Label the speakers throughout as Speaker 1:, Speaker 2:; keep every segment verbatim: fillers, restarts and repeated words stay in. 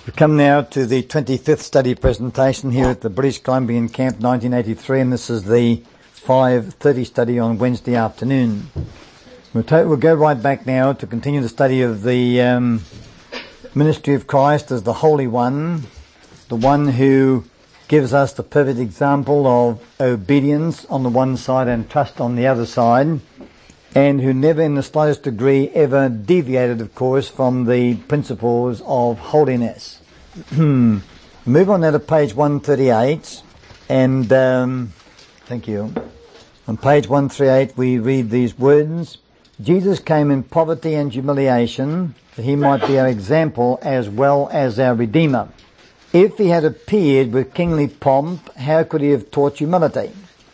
Speaker 1: We come now to the twenty-fifth study presentation here at the British Columbian Camp nineteen eighty-three, and this is the five thirty study on Wednesday afternoon. We'll, ta- we'll go right back now to continue the study of the um, ministry of Christ as the Holy One, the one who gives us the perfect example of obedience on the one side and trust on the other side, and who never in the slightest degree ever deviated, of course, from the principles of holiness. Move on now to page one thirty-eight, and um, thank you. On page one thirty-eight we read these words: Jesus came in poverty and humiliation, that he might be our example as well as our Redeemer. If he had appeared with kingly pomp, how could he have taught humility?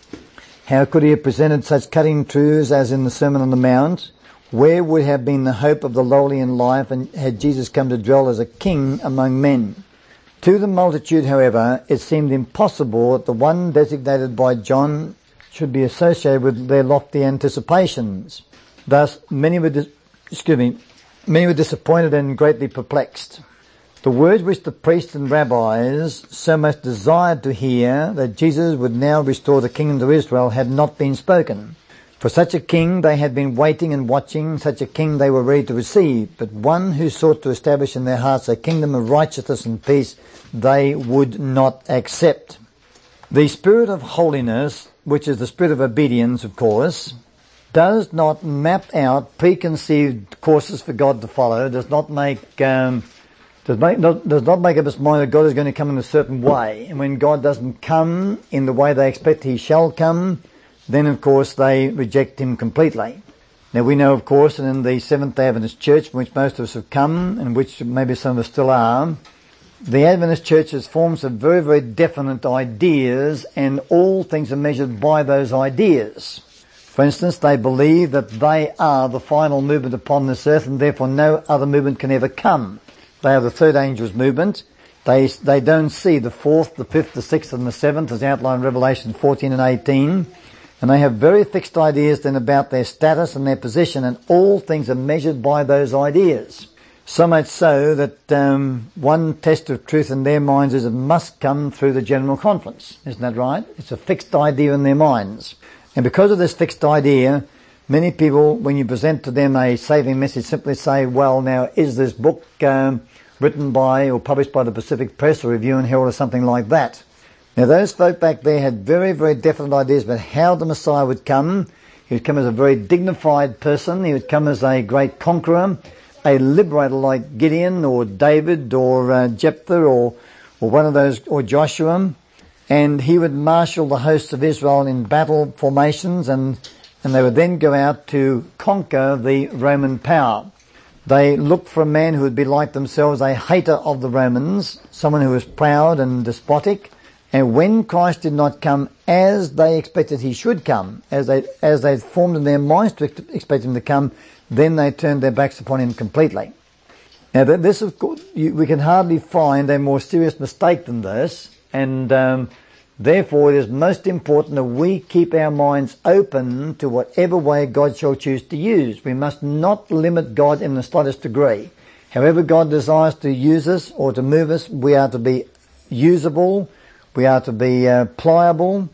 Speaker 1: How could he have presented such cutting truths as in the Sermon on the Mount? Where would have been the hope of the lowly in life, and had Jesus come to dwell as a king among men? To the multitude, however, it seemed impossible that the one designated by John should be associated with their lofty anticipations. Thus, many were, dis- excuse me, many were disappointed and greatly perplexed. The words which the priests and rabbis so much desired to hear, that Jesus would now restore the kingdom to Israel, had not been spoken. For such a king they had been waiting and watching, such a king they were ready to receive, but one who sought to establish in their hearts a kingdom of righteousness and peace they would not accept. The spirit of holiness, which is the spirit of obedience, of course, does not map out preconceived courses for God to follow, does not make... Um, Does, make, not, does not make up its mind that God is going to come in a certain way. And when God doesn't come in the way they expect he shall come, then of course they reject him completely. Now we know, of course, and in the Seventh-day Adventist Church, from which most of us have come, and which maybe some of us still are, the Adventist Church has formed some very, very definite ideas, and all things are measured by those ideas. For instance, they believe that they are the final movement upon this earth, and therefore no other movement can ever come. They are the third angel's movement. They they don't see the fourth, the fifth, the sixth, and the seventh, as outlined in Revelation fourteen and eighteen. And they have very fixed ideas then about their status and their position, and all things are measured by those ideas. So much so that um, one test of truth in their minds is it must come through the General Conference. Isn't that right? It's a fixed idea in their minds. And because of this fixed idea, many people, when you present to them a saving message, simply say, well, now, is this book um, written by or published by the Pacific Press or Review and Herald or something like that? Now, those folk back there had very, very definite ideas about how the Messiah would come. He would come as a very dignified person. He would come as a great conqueror, a liberator like Gideon or David or uh, Jephthah or, or one of those, or Joshua. And he would marshal the hosts of Israel in battle formations, and and they would then go out to conquer the Roman power. They looked for a man who would be like themselves, a hater of the Romans, someone who was proud and despotic. And when Christ did not come as they expected he should come, as they as they formed in their minds to expect him to come, then they turned their backs upon him completely. Now, this, of course, we can hardly find a more serious mistake than this, and um, therefore, it is most important that we keep our minds open to whatever way God shall choose to use. We must not limit God in the slightest degree. However God desires to use us or to move us, we are to be usable, we are to be uh, pliable,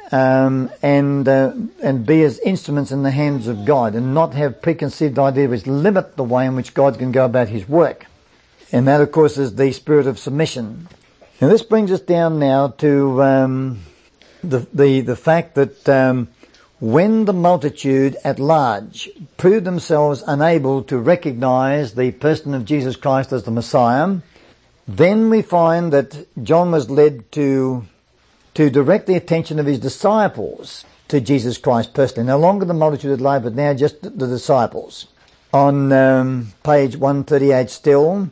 Speaker 1: um, and uh, and be as instruments in the hands of God, and not have preconceived ideas which limit the way in which God can go about his work. And that, of course, is the spirit of submission. Now, this brings us down now to um, the, the the fact that um, when the multitude at large proved themselves unable to recognize the person of Jesus Christ as the Messiah, then we find that John was led to to direct the attention of his disciples to Jesus Christ personally. No longer the multitude at large, but now just the disciples. On um, page one thirty-eight still,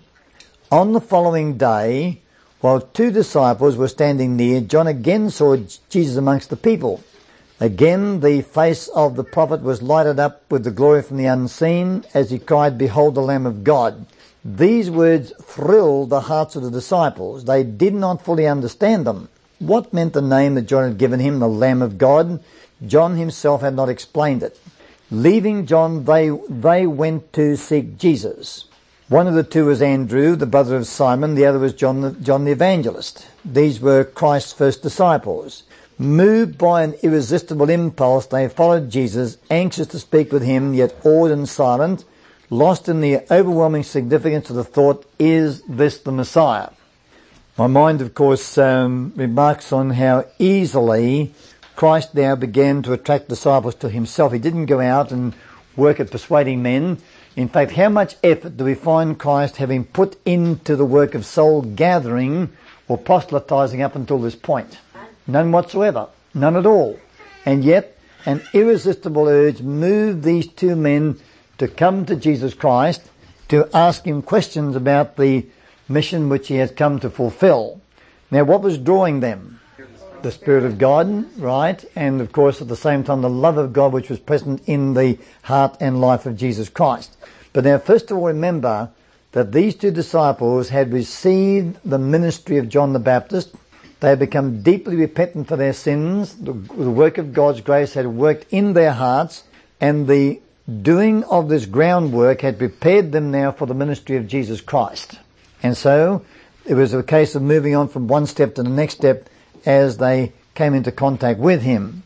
Speaker 1: on the following day, while two disciples were standing near, John again saw Jesus amongst the people. Again the face of the prophet was lighted up with the glory from the unseen, as he cried, "Behold the Lamb of God." These words thrilled the hearts of the disciples. They did not fully understand them. What meant the name that John had given him, the Lamb of God? John himself had not explained it. Leaving John, they they went to seek Jesus. One of the two was Andrew, the brother of Simon. The other was John the, John the Evangelist. These were Christ's first disciples. Moved by an irresistible impulse, they followed Jesus, anxious to speak with him, yet awed and silent, lost in the overwhelming significance of the thought, is this the Messiah? My mind, of course, um, remarks on how easily Christ now began to attract disciples to himself. He didn't go out and work at persuading men. In fact, how much effort do we find Christ having put into the work of soul gathering or proselytizing up until this point? None whatsoever. None at all. And yet, an irresistible urge moved these two men to come to Jesus Christ, to ask him questions about the mission which he has come to fulfill. Now, what was drawing them? The Spirit of God, right? And of course, at the same time, the love of God which was present in the heart and life of Jesus Christ. But now, first of all, remember that these two disciples had received the ministry of John the Baptist. They had become deeply repentant for their sins. The, the work of God's grace had worked in their hearts, and the doing of this groundwork had prepared them now for the ministry of Jesus Christ. And so, it was a case of moving on from one step to the next step as they came into contact with him.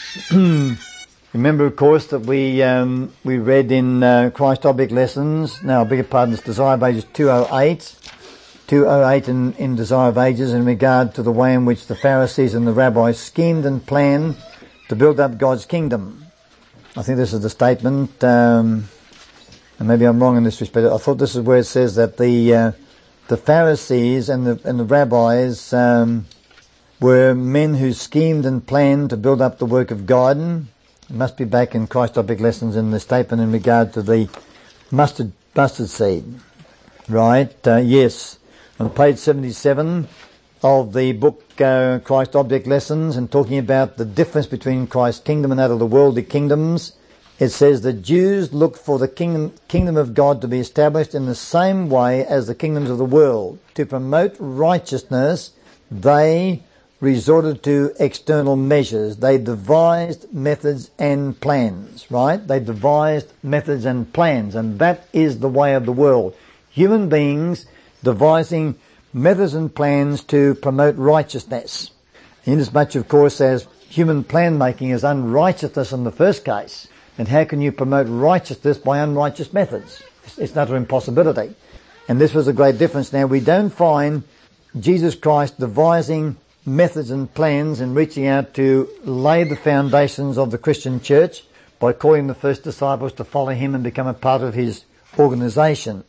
Speaker 1: Remember, of course, that we um, we read in uh, Christ Object Lessons, now I beg your pardon, it's Desire of Ages two oh eight, two oh eight in, in Desire of Ages, in regard to the way in which the Pharisees and the rabbis schemed and planned to build up God's kingdom. I think this is the statement, um, and maybe I'm wrong in this respect. I thought this is where it says that the uh, the Pharisees and the and the rabbis um, were men who schemed and planned to build up the work of God. It must be back in Christ Object Lessons in the statement in regard to the mustard mustard seed. Right? Uh, yes. On page seventy-seven of the book uh, Christ Object Lessons, and talking about the difference between Christ's kingdom and that of the worldly kingdoms, it says the Jews looked for the kingdom, kingdom of God to be established in the same way as the kingdoms of the world. To promote righteousness, they resorted to external measures. They devised methods and plans, right? They devised methods and plans, and that is the way of the world. Human beings devising methods and plans to promote righteousness. Inasmuch, of course, as human plan making is unrighteousness in the first case, then how can you promote righteousness by unrighteous methods? It's, it's not an impossibility. And this was a great difference. Now, we don't find Jesus Christ devising methods and plans in reaching out to lay the foundations of the Christian church by calling the first disciples to follow him and become a part of his organisation.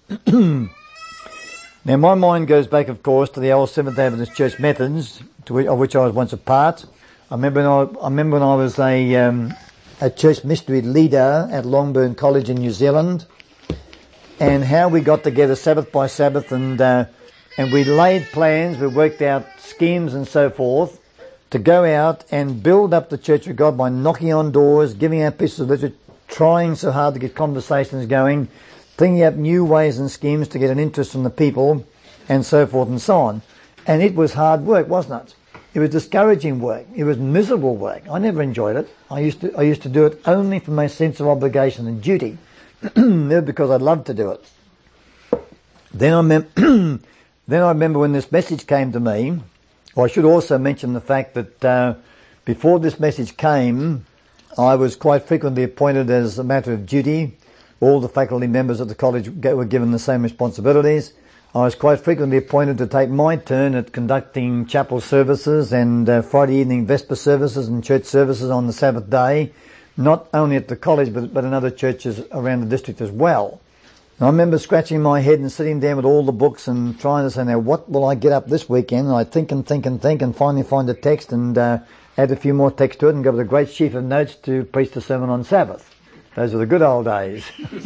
Speaker 1: Now, my mind goes back, of course, to the old Seventh-day Adventist Church methods, to which, of which I was once a part. I remember when I, I remember when I was a um, a church missionary leader at Longburn College in New Zealand, and how we got together Sabbath by Sabbath, and uh, and we laid plans, we worked out schemes and so forth to go out and build up the Church of God by knocking on doors, giving out pieces of literature, trying so hard to get conversations going, thinking up new ways and schemes to get an interest from the people, and so forth and so on. And it was hard work, wasn't it? It was discouraging work. It was miserable work. I never enjoyed it. I used to I used to do it only from my sense of obligation and duty, never because I loved to do it. Then I mem- then I remember when this message came to me. Well, I should also mention the fact that uh, before this message came, I was quite frequently appointed as a matter of duty. All the faculty members at the college were given the same responsibilities. I was quite frequently appointed to take my turn at conducting chapel services and uh, Friday evening Vesper services and church services on the Sabbath day, not only at the college but, but in other churches around the district as well. And I remember scratching my head and sitting down with all the books and trying to say, now what will I get up this weekend? And I'd think and think and think and finally find a text and uh, add a few more texts to it and go with a great sheaf of notes to preach the sermon on Sabbath. Those were the good old days.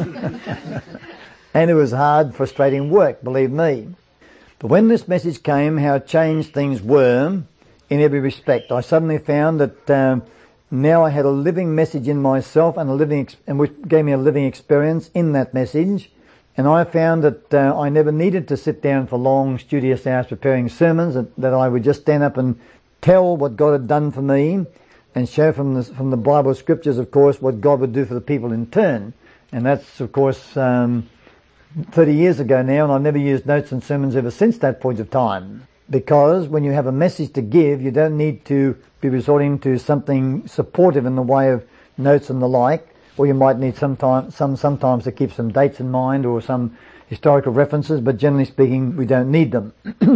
Speaker 1: And it was hard, frustrating work, believe me. But when this message came, how changed things were in every respect. I suddenly found that um, now I had a living message in myself and a living, ex- and which gave me a living experience in that message. And I found that uh, I never needed to sit down for long, studious hours preparing sermons, that, that I would just stand up and tell what God had done for me and show from the, from the Bible scriptures, of course, what God would do for the people in turn. And that's, of course, um, thirty years ago now, and I've never used notes and sermons ever since that point of time. Because when you have a message to give, you don't need to be resorting to something supportive in the way of notes and the like, or you might need sometimes, some, sometimes to keep some dates in mind or some historical references, but generally speaking, we don't need them.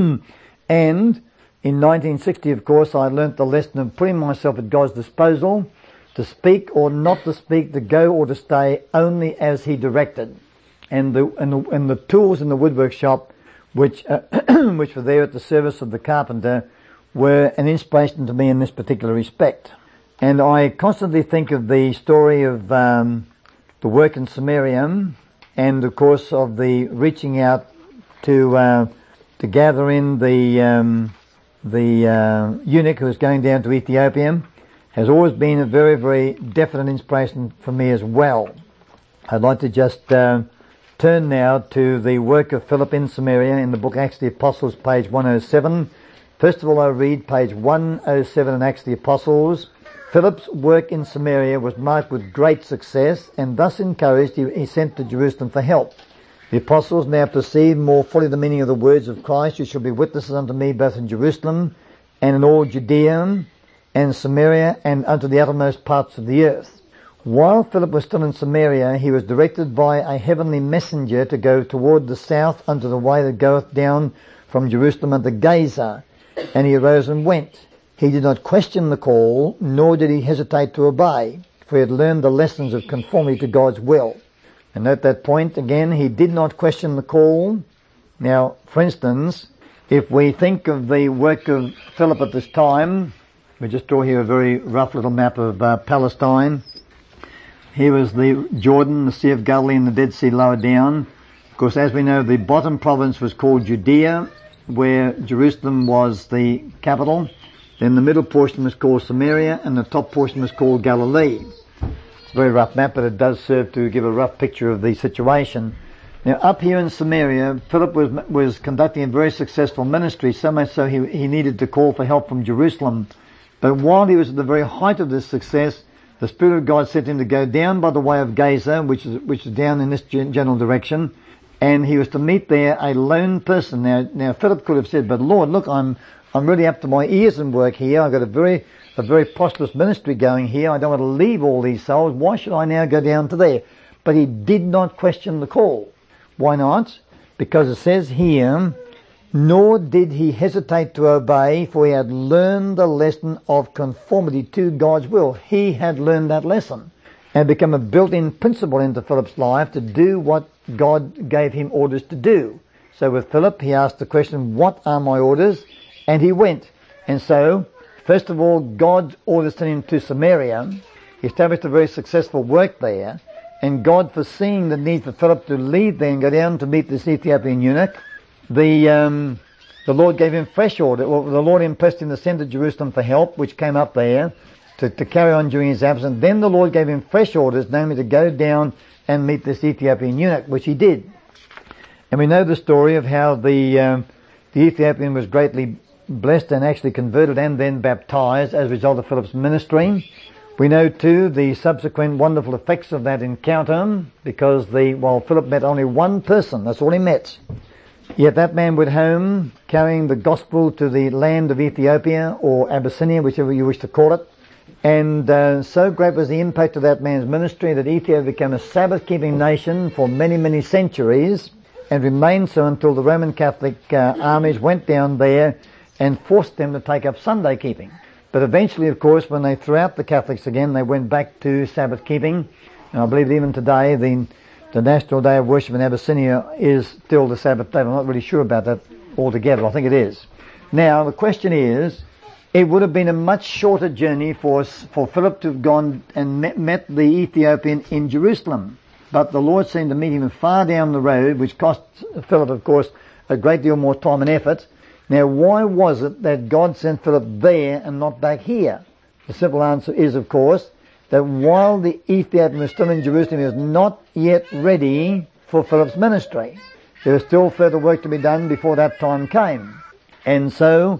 Speaker 1: And in nineteen sixty, of course, I learnt the lesson of putting myself at God's disposal to speak or not to speak, to go or to stay, only as He directed. And the, and the, and the tools in the woodwork shop, which, uh, which were there at the service of the carpenter, were an inspiration to me in this particular respect. And I constantly think of the story of, um, the work in Samaria, and of course of the reaching out to, uh, to gather in the, um, the, uh, eunuch who was going down to Ethiopia, has always been a very, very definite inspiration for me as well. I'd like to just, uh, turn now to the work of Philip in Samaria in the book Acts of the Apostles, page one oh seven. First of all, I read page one oh seven in Acts of the Apostles. Philip's work in Samaria was marked with great success, and thus encouraged, he, he sent to Jerusalem for help. The apostles now perceived more fully the meaning of the words of Christ: "You shall be witnesses unto me both in Jerusalem and in all Judea and Samaria and unto the uttermost parts of the earth." While Philip was still in Samaria, he was directed by a heavenly messenger to go toward the south unto the way that goeth down from Jerusalem unto Gaza. And he arose and went. He did not question the call, nor did he hesitate to obey, for he had learned the lessons of conformity to God's will. And note that point again, he did not question the call. Now, for instance, if we think of the work of Philip at this time, we just draw here a very rough little map of uh, Palestine. Here was the Jordan, the Sea of Galilee, and the Dead Sea lower down. Of course, as we know, the bottom province was called Judea, where Jerusalem was the capital. Then the middle portion was called Samaria, and the top portion was called Galilee. It's a very rough map, but it does serve to give a rough picture of the situation. Now, up here in Samaria, Philip was was conducting a very successful ministry, so much so he, he needed to call for help from Jerusalem. But while he was at the very height of this success, the Spirit of God sent him to go down by the way of Gaza, which is which is down in this general direction, and he was to meet there a lone person. Now, now Philip could have said, "But Lord, look, I'm I'm really up to my ears in work here. I've got a very a very prosperous ministry going here. I don't want to leave all these souls. Why should I now go down to there?" But he did not question the call. Why not? Because it says here, "Nor did he hesitate to obey, for he had learned the lesson of conformity to God's will." He had learned that lesson and become a built-in principle into Philip's life to do what God gave him orders to do. So with Philip, he asked the question, "What are my orders?" And he went. And so, first of all, God's orders sent him to Samaria. He established a very successful work there. And God, foreseeing the need for Philip to leave there and go down to meet this Ethiopian eunuch, The, um, the Lord gave him fresh order. Well, the Lord impressed him to send to Jerusalem for help, which came up there to, to carry on during his absence. Then the Lord gave him fresh orders, namely to go down and meet this Ethiopian eunuch, which he did. And we know the story of how the, um, the Ethiopian was greatly blessed and actually converted and then baptized as a result of Philip's ministry. We know too the subsequent wonderful effects of that encounter, because the, while Philip met only one person, that's all he met. Yet that man went home carrying the gospel to the land of Ethiopia or Abyssinia, whichever you wish to call it. And uh, so great was the impact of that man's ministry that Ethiopia became a Sabbath-keeping nation for many, many centuries, and remained so until the Roman Catholic uh, armies went down there and forced them to take up Sunday keeping. But eventually, of course, when they threw out the Catholics again, they went back to Sabbath keeping. And I believe even today the The National Day of Worship in Abyssinia is still the Sabbath day. I'm not really sure about that altogether. I think it is. Now, the question is, it would have been a much shorter journey for for Philip to have gone and met, met the Ethiopian in Jerusalem. But the Lord seemed to meet him far down the road, which cost Philip, of course, a great deal more time and effort. Now, why was it that God sent Philip there and not back here? The simple answer is, of course, that while the Ethiopian was still in Jerusalem, he was not yet ready for Philip's ministry. There was still further work to be done before that time came. And so,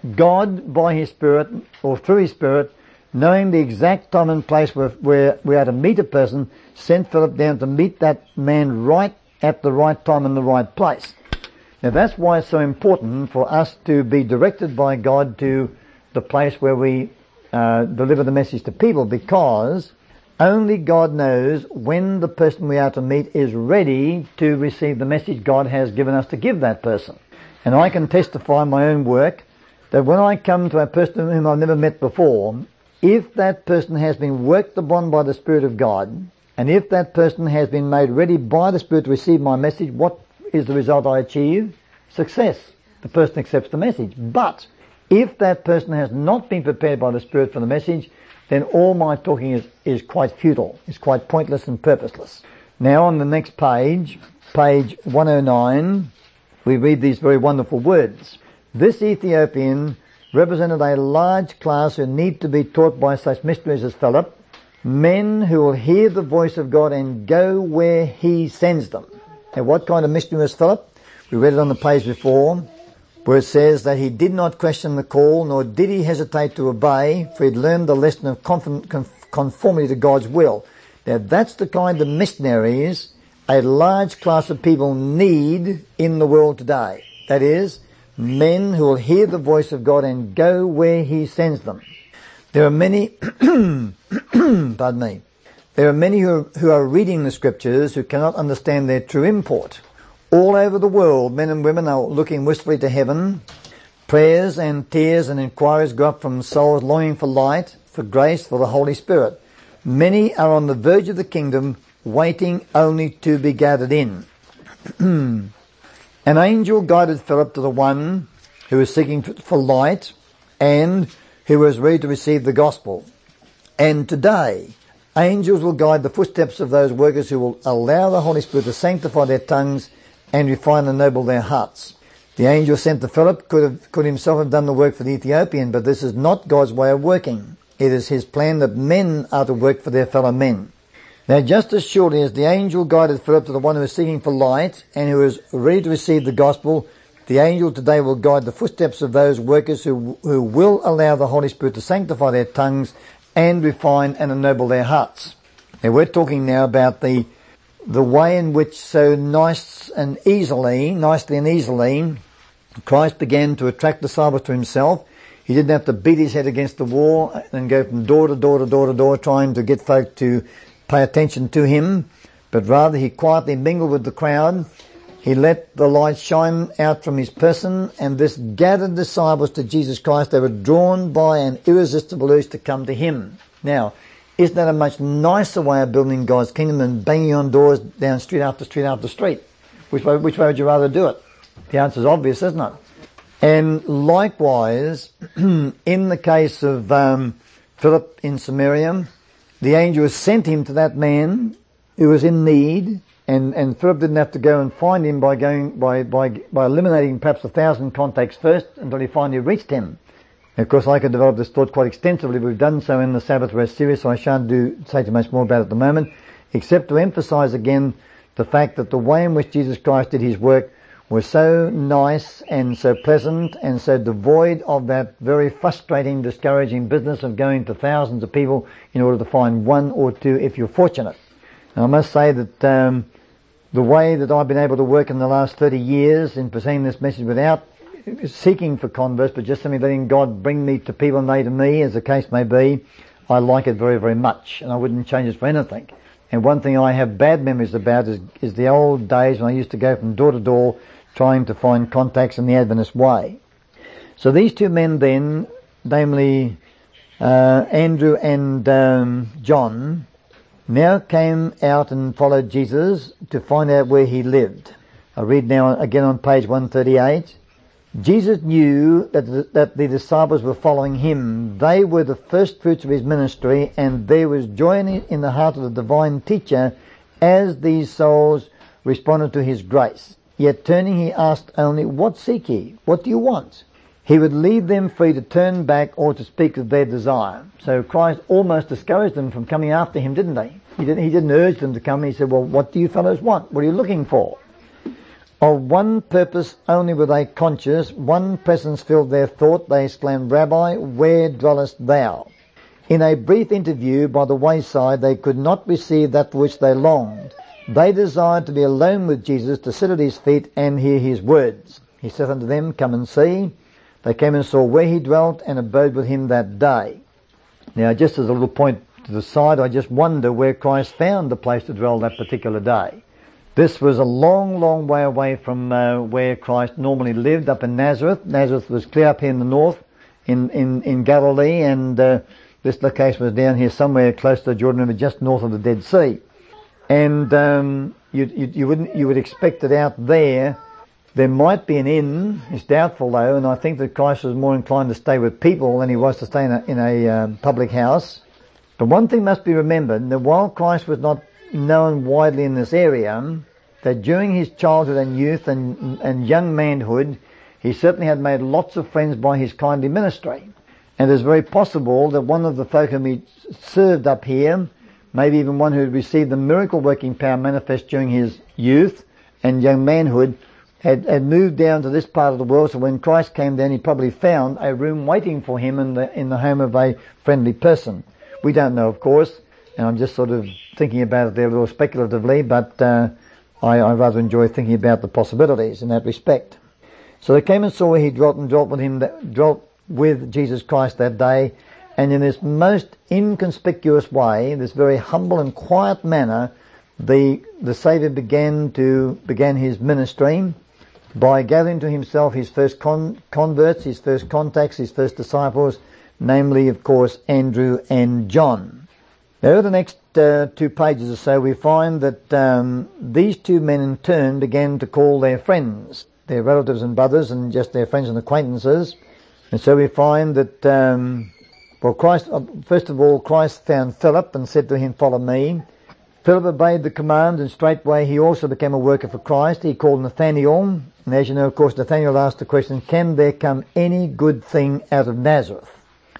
Speaker 1: God, by His Spirit, or through His Spirit, knowing the exact time and place where, where we are to meet a person, sent Philip down to meet that man right at the right time in the right place. Now that's why it's so important for us to be directed by God to the place where we uh, deliver the message to people, because only God knows when the person we are to meet is ready to receive the message God has given us to give that person. And I can testify in my own work that when I come to a person whom I've never met before, if that person has been worked upon by the Spirit of God, and if that person has been made ready by the Spirit to receive my message, what is the result I achieve? Success. The person accepts the message. But if that person has not been prepared by the Spirit for the message, then all my talking is, is quite futile, is quite pointless and purposeless. Now on the next page, page one oh nine, we read these very wonderful words. This Ethiopian represented a large class who need to be taught by such mysteries as Philip, men who will hear the voice of God and go where he sends them. Now what kind of mystery was Philip? We read it on the page before, where it says that he did not question the call, nor did he hesitate to obey, for he'd learned the lesson of conformity to God's will. Now that's the kind of missionaries a large class of people need in the world today. That is, men who will hear the voice of God and go where he sends them. There are many, pardon me, there are many who, who are reading the scriptures who cannot understand their true import. All over the world, men and women are looking wistfully to heaven. Prayers and tears and inquiries go up from souls longing for light, for grace, for the Holy Spirit. Many are on the verge of the kingdom, waiting only to be gathered in. An angel guided Philip to the one who was seeking for light and who was ready to receive the gospel. And today, angels will guide the footsteps of those workers who will allow the Holy Spirit to sanctify their tongues and refine and ennoble their hearts. The angel sent to Philip could have, could himself have done the work for the Ethiopian, but this is not God's way of working. It is his plan that men are to work for their fellow men. Now just as surely as the angel guided Philip to the one who is seeking for light and who is ready to receive the gospel, the angel today will guide the footsteps of those workers who, who will allow the Holy Spirit to sanctify their tongues and refine and ennoble their hearts. Now we're talking now about the the way in which so nice and easily, nicely and easily, Christ began to attract disciples to himself. He didn't have to beat his head against the wall and go from door to door to door to door trying to get folk to pay attention to him, but rather he quietly mingled with the crowd. He let the light shine out from his person, and this gathered disciples to Jesus Christ. They were drawn by an irresistible urge to come to him. Now, isn't that a much nicer way of building God's kingdom than banging on doors down street after street after street? Which way, which way would you rather do it? The answer is obvious, isn't it? And likewise, in the case of um, Philip in Samaria, the angel sent him to that man who was in need, and, and Philip didn't have to go and find him by going by, by by eliminating perhaps a thousand contacts first until he finally reached him. Of course, I could develop this thought quite extensively. We've done so in the Sabbath Rest series, so I shan't do, say too much more about it at the moment, except to emphasize again the fact that the way in which Jesus Christ did his work was so nice and so pleasant and so devoid of that very frustrating, discouraging business of going to thousands of people in order to find one or two if you're fortunate. And I must say that um, the way that I've been able to work in the last thirty years in presenting this message without seeking for converts, but just simply letting God bring me to people and they to me, as the case may be, I like it very, very much, and I wouldn't change it for anything. And one thing I have bad memories about is, is the old days when I used to go from door to door trying to find contacts in the Adventist way. So these two men then, namely uh, Andrew and um, John, now came out and followed Jesus to find out where he lived. I read now again on page one thirty-eight. Jesus knew that the, that the disciples were following him. They were the first fruits of his ministry, and there was joy in the heart of the divine teacher as these souls responded to his grace. Yet turning, he asked only, "What seek ye? What do you want?" He would leave them free to turn back or to speak of their desire. So Christ almost discouraged them from coming after him, didn't he? He didn't, he didn't urge them to come. He said, "Well, what do you fellows want? What are you looking for?" Of one purpose only were they conscious, one presence filled their thought. They exclaimed, "Rabbi, where dwellest thou?" In a brief interview by the wayside, they could not receive that for which they longed. They desired to be alone with Jesus, to sit at his feet and hear his words. He saith unto them, Come and see. They came and saw where he dwelt and abode with him that day. Now, just as a little point to the side, I just wonder where Christ found the place to dwell that particular day. This was a long, long way away from uh, where Christ normally lived, up in Nazareth. Nazareth was clear up here in the north, in, in, in Galilee, and uh, this location was down here somewhere close to the Jordan River, just north of the Dead Sea. And um, you, you, you wouldn't, you would expect that out there, there might be an inn. It's doubtful though, and I think that Christ was more inclined to stay with people than he was to stay in a, in a uh, public house. But one thing must be remembered, that while Christ was not known widely in this area, that during his childhood and youth and, and young manhood, he certainly had made lots of friends by his kindly ministry. And it's very possible that one of the folk whom he served up here, maybe even one who had received the miracle working power manifest during his youth and young manhood, had, had moved down to this part of the world. So when Christ came down, he probably found a room waiting for him in the, in the home of a friendly person. We don't know, of course, and I'm just sort of thinking about it there a little speculatively, but uh, I, I rather enjoy thinking about the possibilities in that respect. So they came and saw where he dwelt and dwelt with him, that, dwelt with Jesus Christ that day, and in this most inconspicuous way, this very humble and quiet manner, the the Saviour began to began his ministry by gathering to himself his first con, converts, his first contacts, his first disciples, namely, of course, Andrew and John. Now, over the next uh, two pages or so, we find that um, these two men in turn began to call their friends, their relatives and brothers, and just their friends and acquaintances. And so we find that, um, well, Christ, uh, first of all, Christ found Philip and said to him, Follow me. Philip obeyed the command, and straightway he also became a worker for Christ. He called Nathanael, and as you know, of course, Nathanael asked the question, Can there come any good thing out of Nazareth?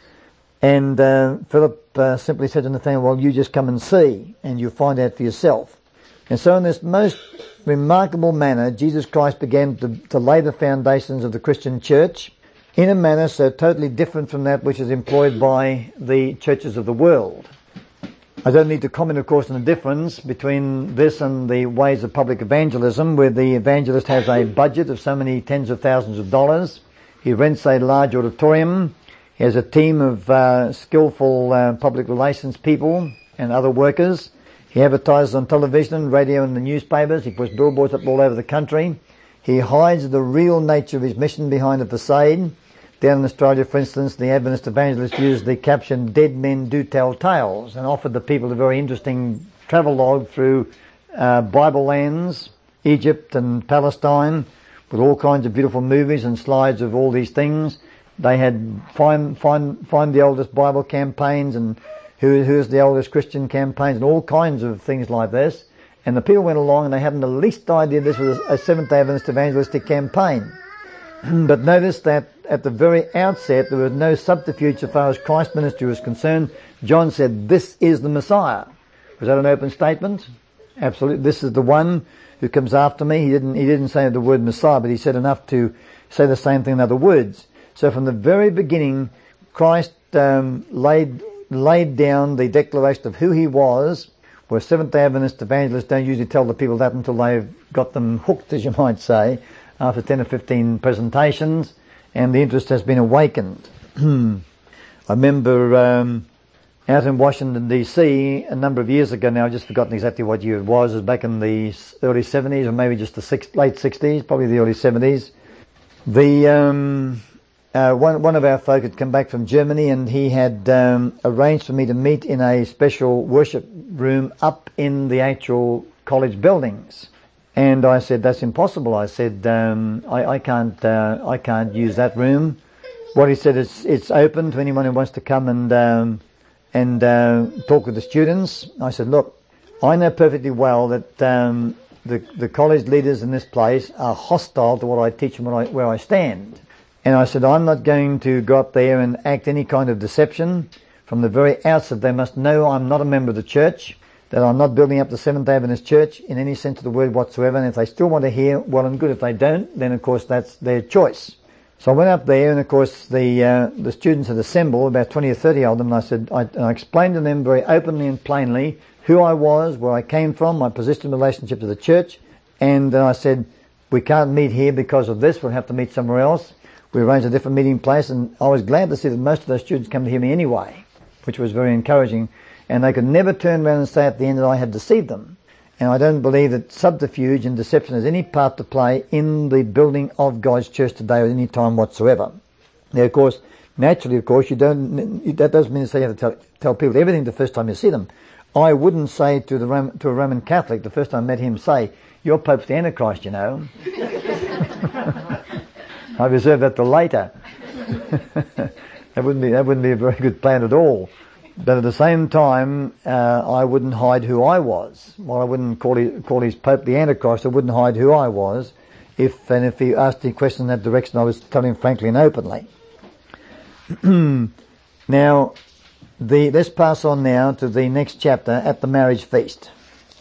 Speaker 1: And uh, Philip uh, simply said to Nathanael, Well, you just come and see, and you'll find out for yourself. And so in this most remarkable manner, Jesus Christ began to, to lay the foundations of the Christian church in a manner so totally different from that which is employed by the churches of the world. I don't need to comment, of course, on the difference between this and the ways of public evangelism, where the evangelist has a budget of so many tens of thousands of dollars. He rents a large auditorium. He has a team of uh, skillful uh, public relations people and other workers. He advertises on television, radio and the newspapers. He puts billboards up all over the country. He hides the real nature of his mission behind a facade. Down in Australia, for instance, the Adventist evangelist used the caption, Dead Men Do Tell Tales, and offered the people a very interesting travelogue through uh, Bible lands, Egypt and Palestine, with all kinds of beautiful movies and slides of all these things. They had find, find, find the oldest Bible campaigns and who, who's the oldest Christian campaigns and all kinds of things like this. And the people went along and they hadn't the least idea this was a Seventh-day Adventist evangelistic campaign. But notice that at the very outset there was no subterfuge as far as Christ's ministry was concerned. John said, This is the Messiah. Was that an open statement? Absolutely. This is the one who comes after me. He didn't, he didn't say the word Messiah, but he said enough to say the same thing in other words. So from the very beginning, Christ um, laid laid down the declaration of who he was, where Seventh-day Adventist evangelists don't usually tell the people that until they've got them hooked, as you might say, after ten or fifteen presentations, and the interest has been awakened. I remember um, out in Washington, D C, a number of years ago now, I've just forgotten exactly what year it was, it was back in the early seventies, or maybe just the six, late sixties, probably the early seventies. The... Um, Uh, one, one of our folk had come back from Germany, and he had um, arranged for me to meet in a special worship room up in the actual college buildings. And I said, that's impossible. I said, um, I, I can't, uh, I can't use that room. What he said is, it's open to anyone who wants to come and, um, and, uh, talk with the students. I said, look, I know perfectly well that, um, the, the college leaders in this place are hostile to what I teach and what I, where I stand. And I said, I'm not going to go up there and act any kind of deception. From the very outset, they must know I'm not a member of the church, that I'm not building up the Seventh-day Adventist Church in any sense of the word whatsoever. And if they still want to hear, well and good. If they don't, then of course that's their choice. So I went up there, and of course the uh, the students had assembled, about twenty or thirty of them, and I said, I, and I explained to them very openly and plainly who I was, where I came from, my position in relationship to the church, and then I said, we can't meet here because of this, we'll have to meet somewhere else. We arranged a different meeting place, and I was glad to see that most of those students come to hear me anyway, which was very encouraging, and they could never turn around and say at the end that I had deceived them. And I don't believe that subterfuge and deception has any part to play in the building of God's church today at any time whatsoever. Now, of course, naturally, of course, you don't, that doesn't mean to say you have to tell, tell people everything the first time you see them. I wouldn't say to the Roman, to a Roman Catholic the first time I met him, say, "Your Pope's the Antichrist, you know." I reserve that till later. That wouldn't be, that wouldn't be a very good plan at all. But at the same time, uh, I wouldn't hide who I was. While I wouldn't call his, call his Pope the Antichrist, I wouldn't hide who I was. If, and if he asked any question in that direction, I was telling him frankly and openly. Now, the, let's pass on now to the next chapter, at the marriage feast.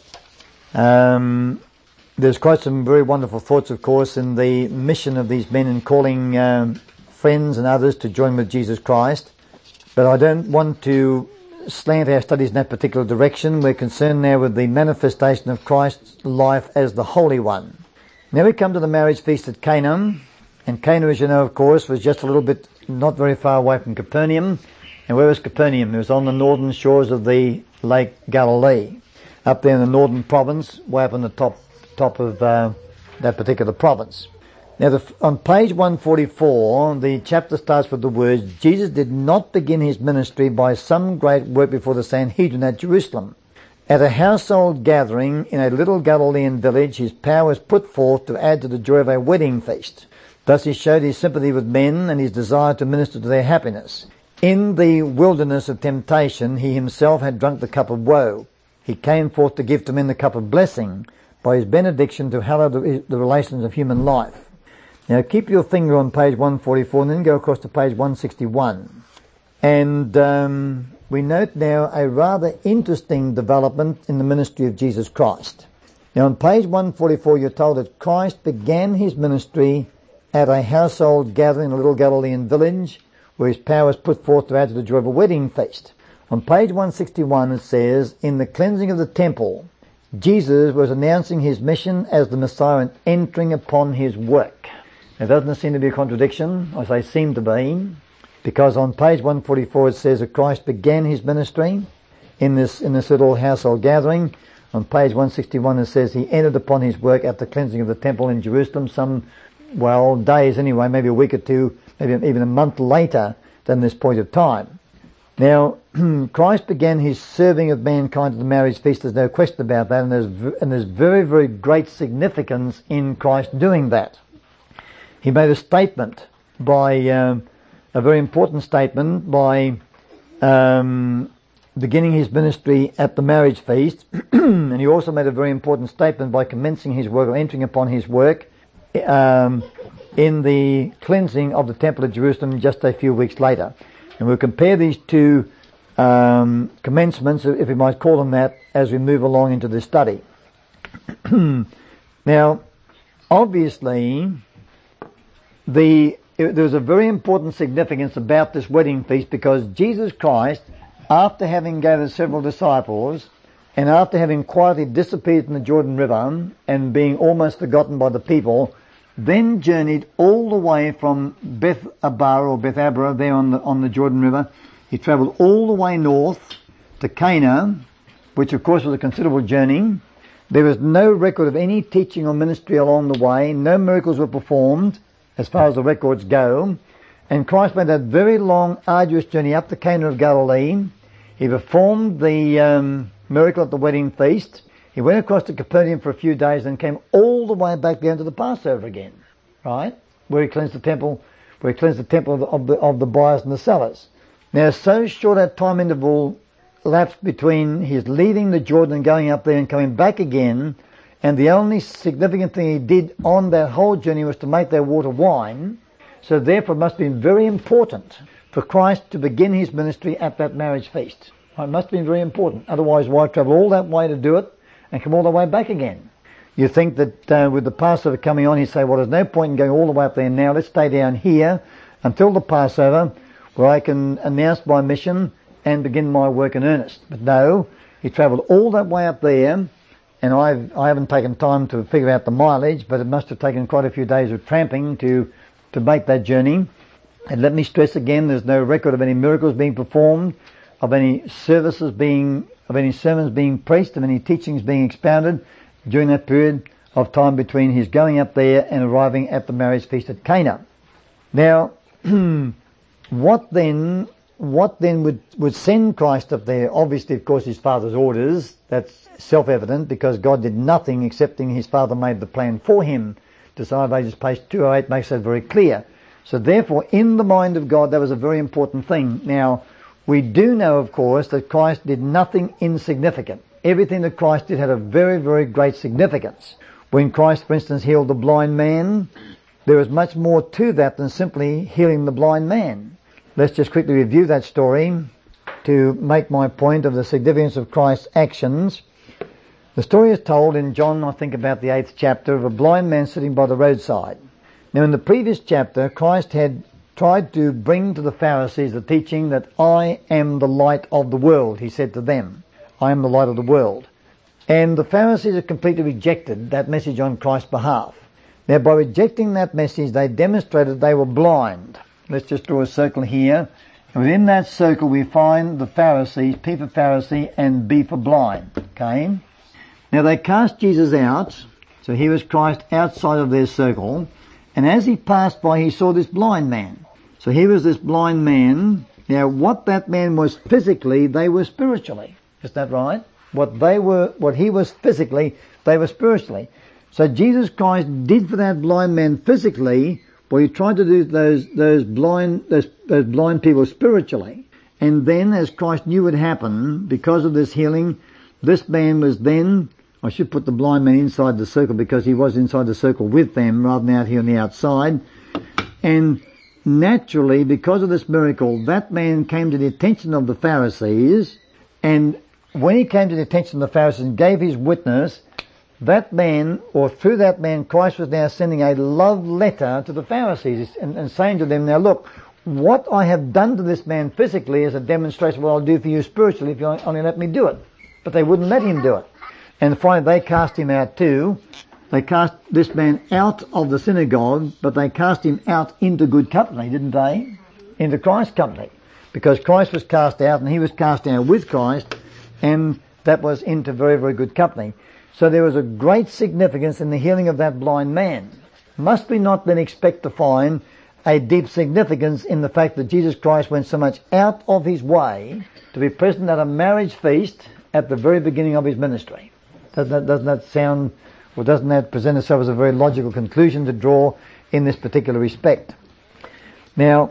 Speaker 1: Um, there's quite some very wonderful thoughts, of course, in the mission of these men in calling um, friends and others to join with Jesus Christ. But I don't want to slant our studies in that particular direction. We're concerned now with the manifestation of Christ's life as the Holy One. Now we come to the marriage feast at Cana. And Cana, as you know, of course, was just a little bit not very far away from Capernaum. And where was Capernaum? It was on the northern shores of the Lake Galilee, up there in the northern province, way up on the top top of uh, that particular province. Now, the, on page one forty-four, the chapter starts with the words, "Jesus did not begin his ministry by some great work before the Sanhedrin at Jerusalem. At a household gathering in a little Galilean village, his power was put forth to add to the joy of a wedding feast. Thus he showed his sympathy with men and his desire to minister to their happiness. In the wilderness of temptation, he himself had drunk the cup of woe. He came forth to give to men the cup of blessing by his benediction to hallow the, the relations of human life." Now keep your finger on page one forty-four and then go across to page one sixty-one. And um, we note now a rather interesting development in the ministry of Jesus Christ. Now on page one forty-four you're told that Christ began his ministry at a household gathering in a little Galilean village where his power was put forth to add to the joy of a wedding feast. On page one sixty-one it says, "In the cleansing of the temple, Jesus was announcing his mission as the Messiah and entering upon his work." Now, doesn't seem to be a contradiction? I say seem to be, because on page one forty-four it says that Christ began his ministry in this in this little household gathering. On page one sixty-one it says he entered upon his work at the cleansing of the temple in Jerusalem some, well, days anyway, maybe a week or two, maybe even a month later than this point of time. Now, Christ began his serving of mankind at the marriage feast, there's no question about that, and there's, and there's very, very great significance in Christ doing that. He made a statement by, um, a very important statement by um, beginning his ministry at the marriage feast, and he also made a very important statement by commencing his work, or entering upon his work, um, in the cleansing of the temple of Jerusalem just a few weeks later. And we'll compare these two um, commencements, if we might call them that, as we move along into this study. Now, obviously, the there's a very important significance about this wedding feast, because Jesus Christ, after having gathered several disciples, and after having quietly disappeared from the Jordan River and being almost forgotten by the people, then journeyed all the way from Beth Abar or Beth Abra there on the, on the Jordan River. He travelled all the way north to Cana, which of course was a considerable journey. There was no record of any teaching or ministry along the way. No miracles were performed as far as the records go. And Christ made that very long, arduous journey up to Cana of Galilee. He performed the um, miracle at the wedding feast. He went across to Capernaum for a few days and came all the way back down to the Passover again, right? Where he cleansed the temple, where he cleansed the temple of the, of the, of the buyers and the sellers. Now, so short a time interval elapsed between his leaving the Jordan and going up there and coming back again, and the only significant thing he did on that whole journey was to make that water wine. So therefore it must have been very important for Christ to begin his ministry at that marriage feast. It must have been very important. Otherwise, why travel all that way to do it and come all the way back again? You think that uh, with the Passover coming on, he'd say, well, there's no point in going all the way up there now. Let's stay down here until the Passover, where I can announce my mission and begin my work in earnest. But no, He travelled all that way up there, and I've, I haven't taken time to figure out the mileage, but it must have taken quite a few days of tramping to, to make that journey. And let me stress again, there's no record of any miracles being performed, of any services being, of any sermons being preached, of any teachings being expounded during that period of time between his going up there and arriving at the marriage feast at Cana. Now, what then, what then would, would send Christ up there? Obviously, of course, his Father's orders. That's self-evident, because God did nothing excepting his Father made the plan for him. Desire of Ages, page two oh eight, makes that very clear. So therefore, in the mind of God, that was a very important thing. Now, we do know, of course, that Christ did nothing insignificant. Everything that Christ did had a very, very great significance. When Christ, for instance, healed the blind man, there was much more to that than simply healing the blind man. Let's just quickly review that story to make my point of the significance of Christ's actions. The story is told in John, I think about the eighth chapter, of a blind man sitting by the roadside. Now, in the previous chapter, Christ had tried to bring to the Pharisees the teaching that I am the light of the world, he said to them. I am the light of the world. And the Pharisees had completely rejected that message on Christ's behalf. Now, by rejecting that message, they demonstrated they were blind. Let's just draw a circle here. And within that circle, we find the Pharisees, P for Pharisee and B for blind. Okay? Now, they cast Jesus out. So here was Christ outside of their circle. And as he passed by, he saw this blind man. So here was this blind man. Now, what that man was physically, they were spiritually. Is that right? What they were, what he was physically, they were spiritually. So Jesus Christ did for that blind man physically what he tried to do to those, those blind, those, those blind people spiritually. And then, as Christ knew would happen, because of this healing, this man was then, I should put the blind man inside the circle because he was inside the circle with them rather than out here on the outside. And naturally, because of this miracle, that man came to the attention of the Pharisees, and when he came to the attention of the Pharisees and gave his witness, that man, or through that man, Christ was now sending a love letter to the Pharisees and, and saying to them, now look, what I have done to this man physically is a demonstration of what I'll do for you spiritually if you only let me do it. But they wouldn't let him do it. And finally they cast him out too. They cast this man out of the synagogue, but they cast him out into good company, didn't they? Into Christ's company. Because Christ was cast out and he was cast out with Christ, and that was into very, very good company. So there was a great significance in the healing of that blind man. Must we not then expect to find a deep significance in the fact that Jesus Christ went so much out of his way to be present at a marriage feast at the very beginning of his ministry? Doesn't that, doesn't that sound, or doesn't that present itself as a very logical conclusion to draw in this particular respect? Now,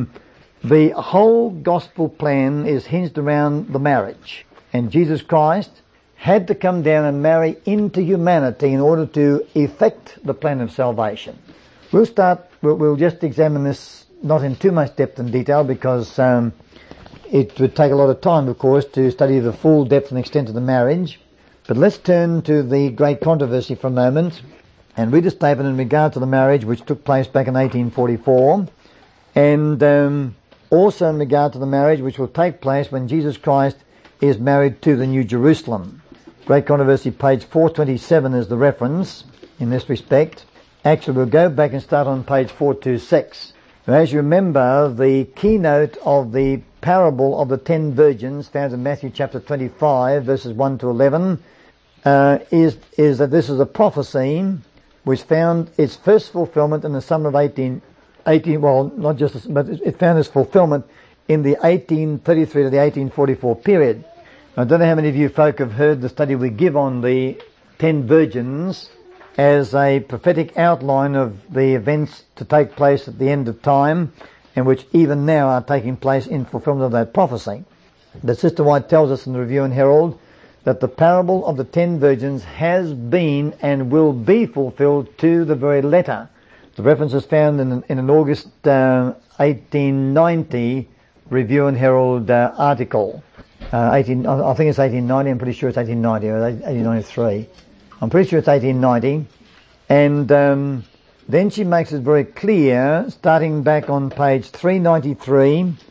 Speaker 1: the whole gospel plan is hinged around the marriage. And Jesus Christ had to come down and marry into humanity in order to effect the plan of salvation. We'll start, we'll, we'll just examine this not in too much depth and detail because um, it would take a lot of time, of course, to study the full depth and extent of the marriage. But let's turn to the great controversy for a moment and read a statement in regard to the marriage which took place back in eighteen forty-four, and um, also in regard to the marriage which will take place when Jesus Christ is married to the New Jerusalem. Great Controversy, page four twenty-seven is the reference in this respect. Actually, we'll go back and start on page four twenty-six. Now, as you remember, the keynote of the parable of the ten virgins found in Matthew chapter twenty-five, verses one to eleven, uh, is, is that this is a prophecy which found its first fulfillment in the summer of eighteen, eighteen, well, not just, but it found its fulfillment in the eighteen thirty-three to the eighteen forty-four period. I don't know how many of you folk have heard the study we give on the ten virgins as a prophetic outline of the events to take place at the end of time, and which even now are taking place in fulfillment of that prophecy. But Sister White tells us in the Review and Herald that the parable of the ten virgins has been and will be fulfilled to the very letter. The reference is found in, in an August uh, eighteen ninety Review and Herald uh, article. Uh, eighteen, I think it's eighteen ninety, I'm pretty sure it's eighteen ninety or eighteen ninety-three. I'm pretty sure it's eighteen ninety. And um, then she makes it very clear, starting back on page three ninety-three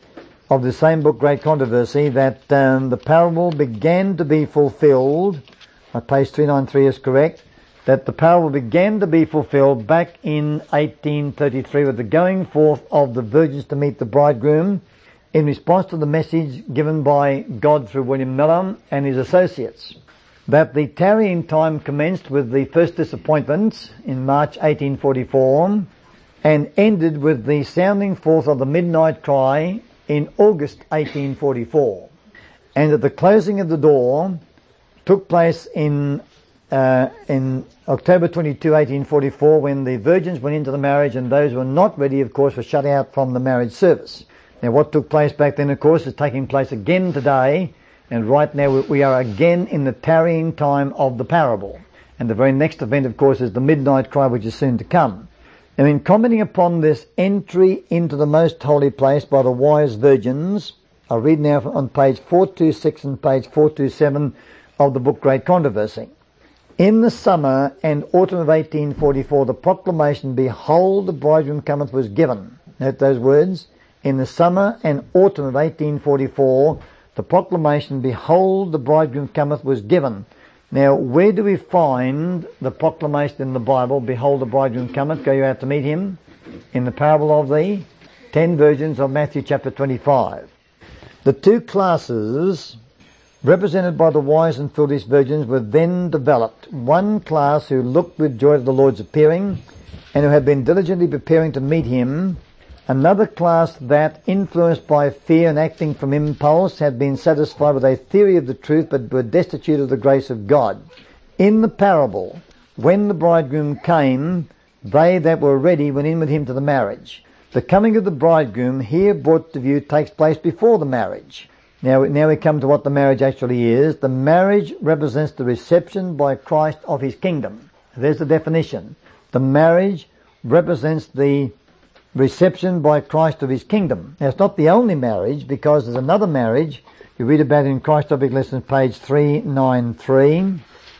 Speaker 1: of the same book, Great Controversy, that um, the parable began to be fulfilled, uh, page three ninety-three is correct, that the parable began to be fulfilled back in eighteen thirty-three with the going forth of the virgins to meet the bridegroom in response to the message given by God through William Miller and his associates. That the tarrying time commenced with the first disappointments in March eighteen forty-four and ended with the sounding forth of the midnight cry in August eighteen forty-four. And that the closing of the door took place in uh, in October twenty-second, eighteen forty-four, when the virgins went into the marriage, and those who were not ready, of course, were shut out from the marriage service. Now, what took place back then, of course, is taking place again today, and right now we are again in the tarrying time of the parable. And the very next event, of course, is the midnight cry, which is soon to come. And in commenting upon this entry into the most holy place by the wise virgins, I'll read now on page four twenty-six and page four twenty-seven of the book Great Controversy. In the summer and autumn of eighteen forty-four, the proclamation, "Behold, the bridegroom cometh," was given. Note those words. In the summer and autumn of eighteen forty-four, the proclamation, "Behold, the bridegroom cometh," was given. Now, where do we find the proclamation in the Bible, "Behold, the bridegroom cometh, go you out to meet him"? In the parable of the ten virgins of Matthew chapter twenty-five. The two classes represented by the wise and foolish virgins were then developed. One class who looked with joy to the Lord's appearing and who had been diligently preparing to meet him. Another class that, influenced by fear and acting from impulse, had been satisfied with a theory of the truth but were destitute of the grace of God. In the parable, when the bridegroom came, they that were ready went in with him to the marriage. The coming of the bridegroom, here brought to view, takes place before the marriage. Now, now we come to what the marriage actually is. The marriage represents the reception by Christ of his kingdom. There's the definition. The marriage represents the reception by Christ of his kingdom. Now, it's not the only marriage, because there's another marriage. You read about it in Christ Topic Lessons, page three ninety-three.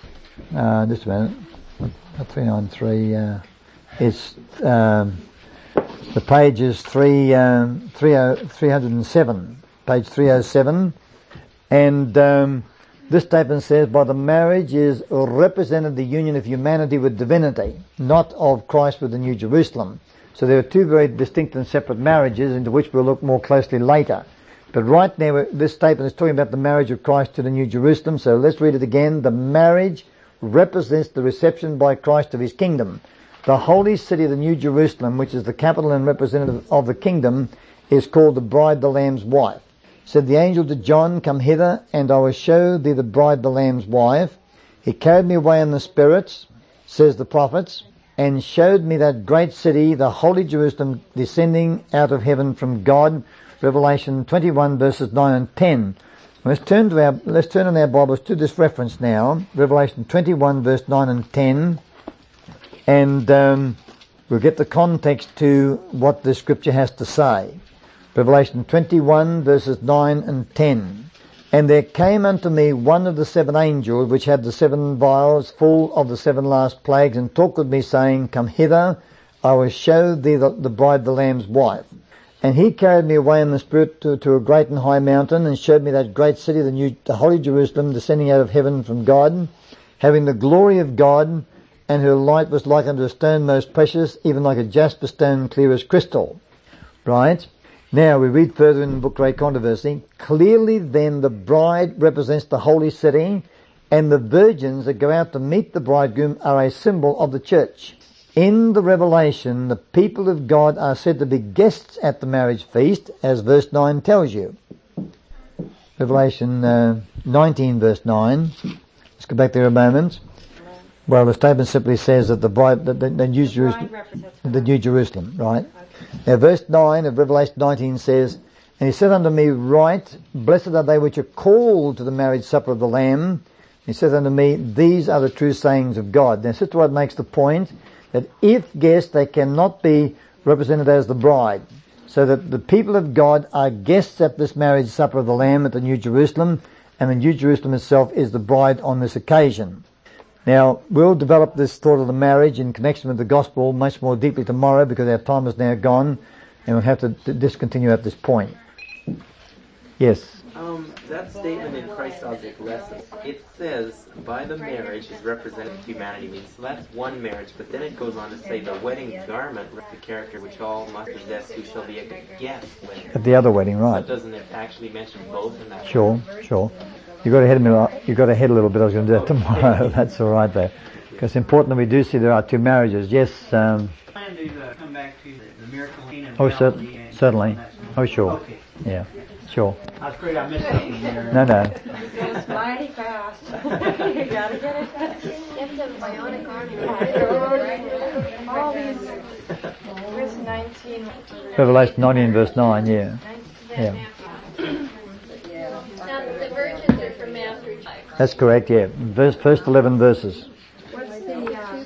Speaker 1: Uh, just a minute. three ninety-three, uh, it's, um, the page is three, um, three oh seven. Page three oh seven, and um, this statement says, "By the marriage is represented the union of humanity with divinity, not of Christ with the New Jerusalem." So there are two very distinct and separate marriages, into which we'll look more closely later. But right now, this statement is talking about the marriage of Christ to the New Jerusalem. So let's read it again. The marriage represents the reception by Christ of his kingdom. The holy city of the New Jerusalem, which is the capital and representative of the kingdom, is called the bride, the Lamb's wife. Said the angel to John, "Come hither, and I will show thee the bride, the Lamb's wife." He carried me away in the spirits, says the prophets, and showed me that great city, the holy Jerusalem, descending out of heaven from God. Revelation twenty-one verses nine and ten. Let's turn to our, let's turn in our Bibles to this reference now. Revelation twenty-one verse nine and ten. And, um, we'll get the context to what the scripture has to say. Revelation twenty-one verses nine and ten. "And there came unto me one of the seven angels, which had the seven vials full of the seven last plagues, and talked with me, saying, Come hither, I will show thee the, the bride, the Lamb's wife. And he carried me away in the spirit to, to a great and high mountain, and showed me that great city, the new, the holy Jerusalem, descending out of heaven from God, having the glory of God, and her light was like unto a stone most precious, even like a jasper stone, clear as crystal." Right? Now, we read further in the book Great Controversy. "Clearly then the bride represents the holy city, and the virgins that go out to meet the bridegroom are a symbol of the church. In the Revelation, the people of God are said to be guests at the marriage feast, as verse nine tells you." Revelation uh, nineteen verse nine. Let's go back there a moment. Well, the statement simply says that the bride, the, the, the New Jerusalem, the New Jerusalem, right? Now, verse nine of Revelation nineteen says, "And he said unto me, Write, blessed are they which are called to the marriage supper of the Lamb. He said unto me, These are the true sayings of God." Now, Sister White makes the point that if guests, they cannot be represented as the bride. So that the people of God are guests at this marriage supper of the Lamb at the New Jerusalem, and the New Jerusalem itself is the bride on this occasion. Now, we'll develop this thought of the marriage in connection with the gospel much more deeply tomorrow, because our time is now gone, and we'll have to discontinue at this point. Yes.
Speaker 2: Um, that statement in Christ's Object Lessons, it says, by the marriage is represented humanity means. So that's one marriage, but then it goes on to say the wedding garment reflects the character which all must possess who shall be a guest when.
Speaker 1: At the other wedding, right.
Speaker 2: So doesn't it actually mention both in that?
Speaker 1: Sure,
Speaker 2: way?
Speaker 1: sure. You got ahead a minute. You got ahead a little bit. I was going to do that tomorrow. That's all right though, because it's important that we do see there are two marriages. Yes. Um,
Speaker 3: I plan to uh, come back to the, the miracle in
Speaker 1: oh, cer- certainly. Oh, sure.
Speaker 3: Okay.
Speaker 1: Yeah, sure.
Speaker 3: I was afraid I missed something there.
Speaker 1: No, no.
Speaker 4: It goes mighty fast. You gotta get it. All these, verse nineteen.
Speaker 1: Revelation nineteen, verse nine. Yeah, yeah.
Speaker 5: Now, the virgins are from Matthew five.
Speaker 1: That's correct. Yeah, verse first eleven verses.
Speaker 4: What's the, uh,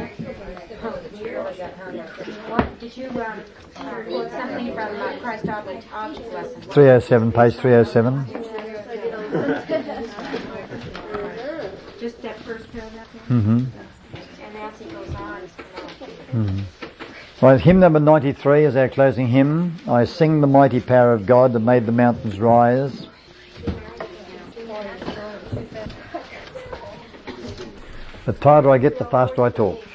Speaker 4: what, did you, um, quote something from uh, Christ Object, Object Lesson?
Speaker 1: three oh seven, page three oh seven.
Speaker 4: Just that first paragraph?
Speaker 1: Mm-hmm.
Speaker 4: And as he goes on.
Speaker 1: Mm-hmm. Right, hymn number ninety-three is our closing hymn. I sing the mighty power of God that made the mountains rise. The tighter I get, the faster I talk.